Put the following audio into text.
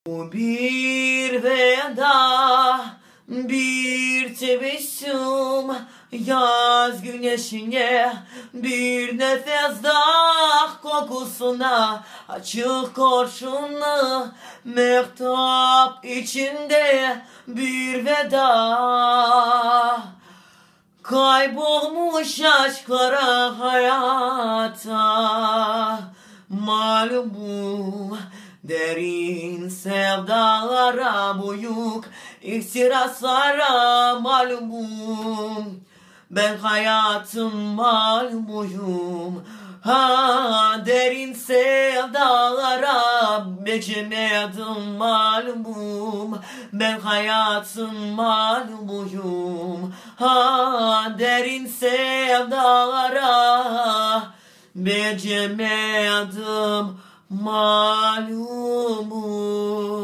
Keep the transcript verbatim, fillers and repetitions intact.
Bu bir veda, bir tebessüm, yaz güneşine, bir nefes daha kokusuna, açık kurşunlu mehtap içinde bir veda. Kaybolmuş aşklara hayata malum, derin sevdalara büyük ihtiraslara malum. Ben hayatım malumuyum, ha derin sevdalara becemedim malumum. Ben hayatım malumuyum, ha derin sevdalara becemedim malumum.